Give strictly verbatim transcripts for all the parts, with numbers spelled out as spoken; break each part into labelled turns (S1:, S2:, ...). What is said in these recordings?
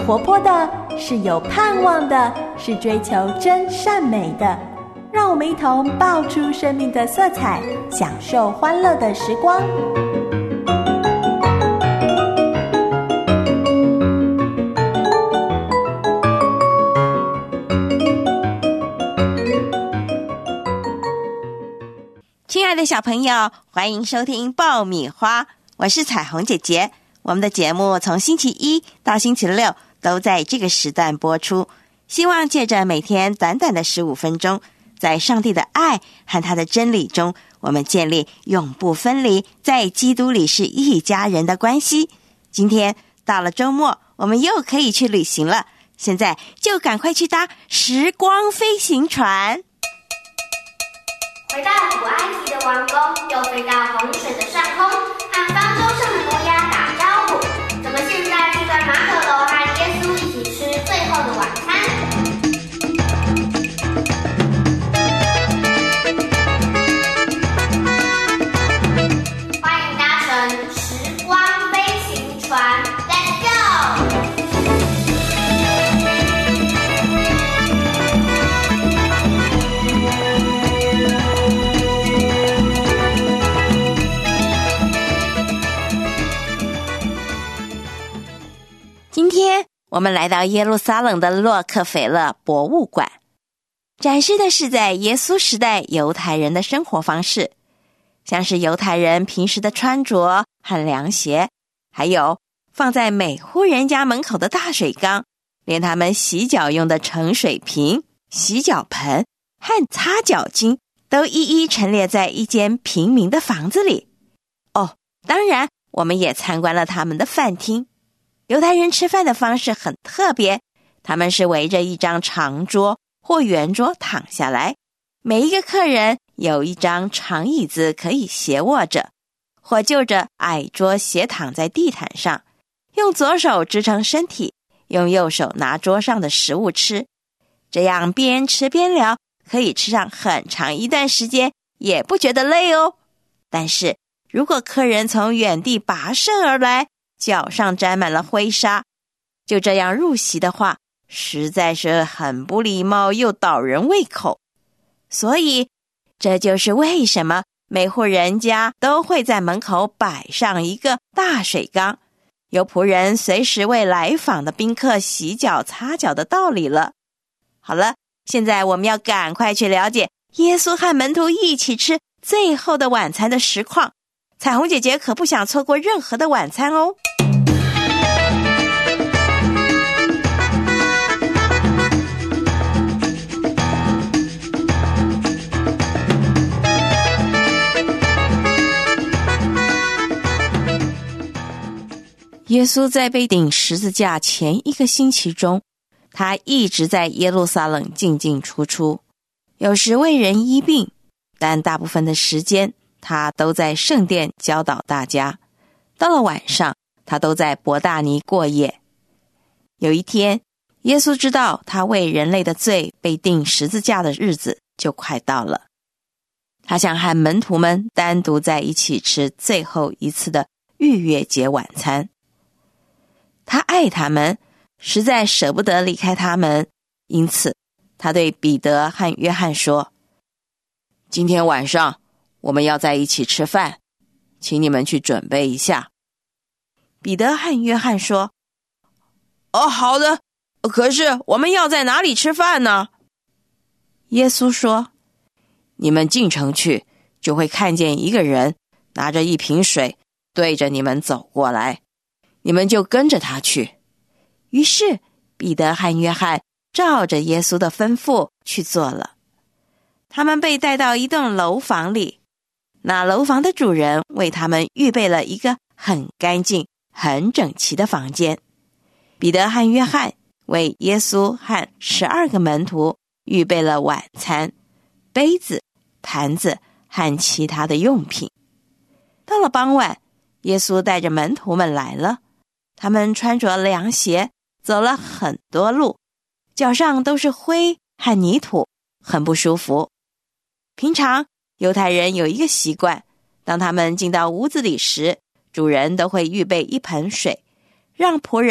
S1: 活泼的，是有盼望的，是追求真善美的。让我们一同爆出生命的色彩，享受欢乐的时光。
S2: 亲爱的小朋友，欢迎收听爆米花，我是彩虹姐姐。我们的节目从星期一到星期六都在这个时段播出，希望借着每天短短的十五分钟，在上帝的爱和他的真理中，我们建立永不分离，在基督里是一家人的关系。今天到了周末，我们又可以去旅行了，现在就赶快去搭时光飞行船。
S3: 回到古埃及的王宫，又飞到洪水的上空，和方舟上的摩押打招呼。怎么现在住在马可楼和耶稣一起吃最后的晚餐？欢迎搭乘时光飞行船 ，Let's go！
S2: 今天我们来到耶路撒冷的洛克菲勒博物馆，展示的是在耶稣时代犹太人的生活方式，像是犹太人平时的穿着和凉鞋，还有放在每户人家门口的大水缸，连他们洗脚用的盛水瓶、洗脚盆和擦脚巾都一一陈列在一间平民的房子里。哦，当然我们也参观了他们的饭厅。犹太人吃饭的方式很特别，他们是围着一张长桌或圆桌躺下来，每一个客人有一张长椅子可以斜卧着，或就着矮桌斜躺在地毯上，用左手支撑身体，用右手拿桌上的食物吃，这样边吃边聊，可以吃上很长一段时间，也不觉得累哦。但是如果客人从远地跋涉而来，脚上沾满了灰沙，就这样入席的话，实在是很不礼貌又倒人胃口。所以这就是为什么每户人家都会在门口摆上一个大水缸，有仆人随时为来访的宾客洗脚擦脚的道理了。好了，现在我们要赶快去了解耶稣和门徒一起吃最后的晚餐的实况，彩虹姐姐可不想错过任何的晚餐哦。耶稣在被钉十字架前一个星期中，他一直在耶路撒冷进进出出，有时为人医病，但大部分的时间他都在圣殿教导大家。到了晚上，他都在伯大尼过夜。有一天，耶稣知道他为人类的罪被钉十字架的日子就快到了，他想和门徒们单独在一起吃最后一次的逾越节晚餐。他爱他们，实在舍不得离开他们，因此他对彼得和约翰说，今天晚上我们要在一起吃饭，请你们去准备一下。彼得和约翰说，哦，好的，可是我们要在哪里吃饭呢？耶稣说，你们进城去，就会看见一个人拿着一瓶水对着你们走过来，你们就跟着他去。于是彼得和约翰照着耶稣的吩咐去做了。他们被带到一栋楼房里，那楼房的主人为他们预备了一个很干净很整齐的房间。彼得和约翰为耶稣和十二个门徒预备了晚餐、杯子、盘子和其他的用品。到了傍晚，耶稣带着门徒们来了，他们穿着凉鞋，走了很多路，脚上都是灰和泥土，很不舒服。平常犹太人有一个习惯，当他们进到屋子里时，主人都会预备一盆水，让仆人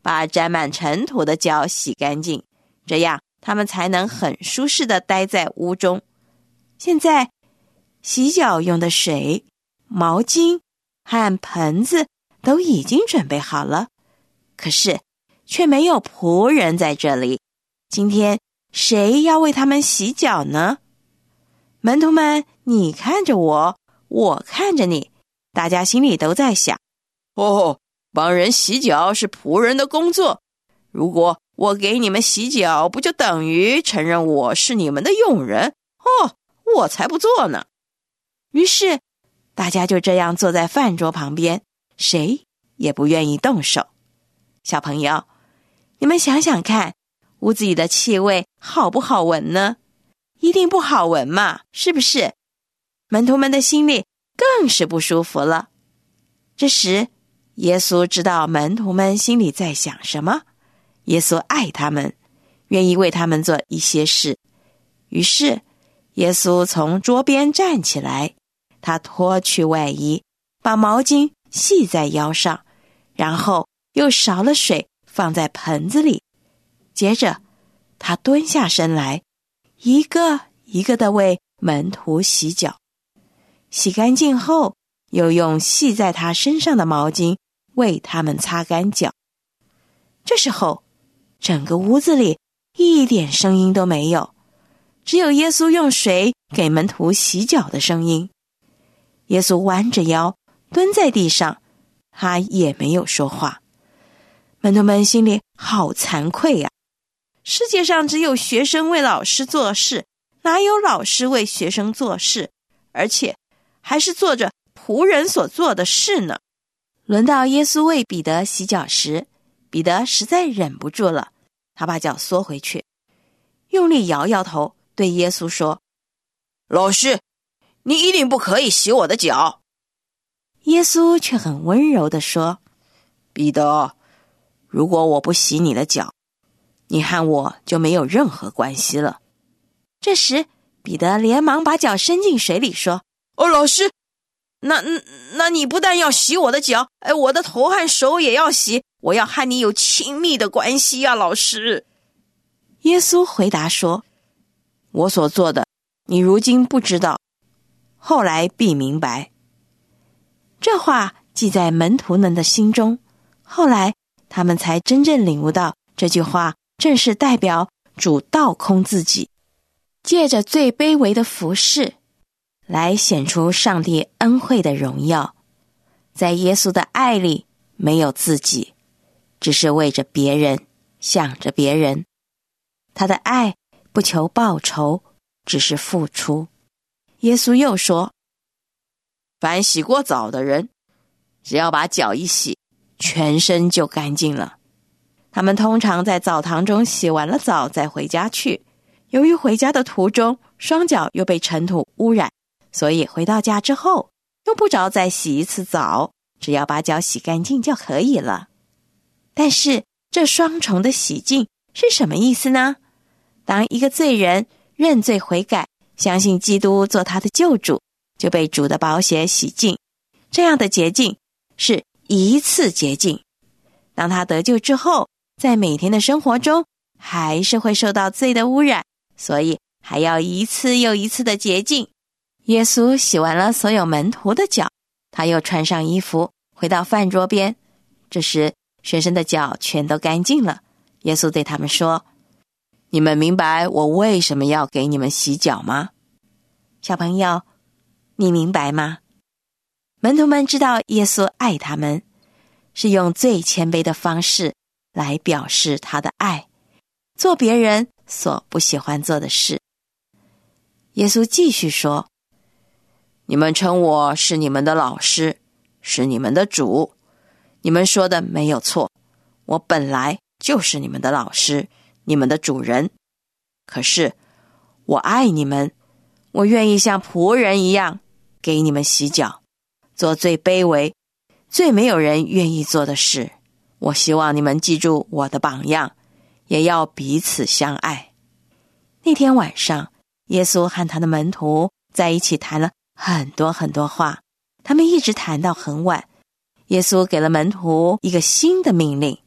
S2: 把沾满尘土的脚洗干净，这样他们才能很舒适地待在屋中。现在洗脚用的水、毛巾和盆子都已经准备好了，可是却没有仆人在这里。今天谁要为他们洗脚呢？门徒们，你看着我，我看着你，大家心里都在想，哦，帮人洗脚是仆人的工作，如果我给你们洗脚，不就等于承认我是你们的佣人？哦，我才不做呢。于是大家就这样坐在饭桌旁边，谁也不愿意动手。小朋友，你们想想看，屋子里的气味好不好闻呢？一定不好闻嘛，是不是？门徒们的心里更是不舒服了。这时耶稣知道门徒们心里在想什么，耶稣爱他们，愿意为他们做一些事。于是耶稣从桌边站起来，他脱去外衣，把毛巾系在腰上，然后又勺了水放在盆子里。接着他蹲下身来，一个一个地为门徒洗脚。洗干净后，又用系在他身上的毛巾为他们擦干脚。这时候整个屋子里一点声音都没有，只有耶稣用水给门徒洗脚的声音。耶稣弯着腰蹲在地上，他也没有说话。门徒们心里好惭愧呀、啊！世界上只有学生为老师做事，哪有老师为学生做事？而且还是做着仆人所做的事呢。轮到耶稣为彼得洗脚时，彼得实在忍不住了，他把脚缩回去，用力摇摇头，对耶稣说：老师，你一定不可以洗我的脚。耶稣却很温柔地说：彼得，如果我不洗你的脚，你和我就没有任何关系了。这时彼得连忙把脚伸进水里说：哦，老师，那那你不但要洗我的脚，哎，我的头和手也要洗，我要和你有亲密的关系啊，老师。耶稣回答说：我所做的，你如今不知道，后来必明白。这话记在门徒们的心中，后来他们才真正领悟到这句话正是代表主倒空自己，借着最卑微的服事来显出上帝恩惠的荣耀。在耶稣的爱里没有自己，只是为着别人，想着别人。他的爱不求报酬，只是付出。耶稣又说：凡洗过澡的人，只要把脚一洗，全身就干净了。他们通常在澡堂中洗完了澡再回家去，由于回家的途中双脚又被尘土污染，所以回到家之后用不着再洗一次澡，只要把脚洗干净就可以了。但是这双重的洗净是什么意思呢？当一个罪人认罪悔改，相信基督做他的救主，就被主的宝血洗净。这样的洁净是一次洁净。当他得救之后，在每天的生活中还是会受到罪的污染，所以还要一次又一次的洁净。耶稣洗完了所有门徒的脚，他又穿上衣服回到饭桌边。这时学生的脚全都干净了。耶稣对他们说：你们明白我为什么要给你们洗脚吗？小朋友，你明白吗？门徒们知道耶稣爱他们，是用最谦卑的方式来表示他的爱，做别人所不喜欢做的事。耶稣继续说：你们称我是你们的老师，是你们的主，你们说的没有错，我本来就是你们的老师，你们的主人。可是我爱你们，我愿意像仆人一样给你们洗脚，做最卑微最没有人愿意做的事。我希望你们记住我的榜样，也要彼此相爱。那天晚上，耶稣和他的门徒在一起谈了很多很多话，他们一直谈到很晚。耶稣给了门徒一个新的命令，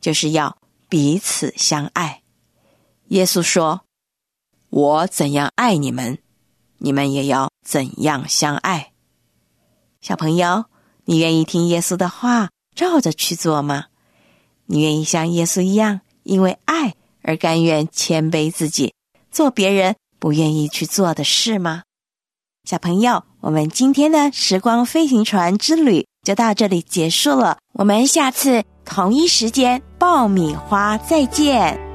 S2: 就是要彼此相爱。耶稣说，我怎样爱你们，你们也要怎样相爱。小朋友，你愿意听耶稣的话，照着去做吗？你愿意像耶稣一样，因为爱而甘愿谦卑自己，做别人不愿意去做的事吗？小朋友，我们今天的时光飞行船之旅就到这里结束了，我们下次同一时间爆米花再见。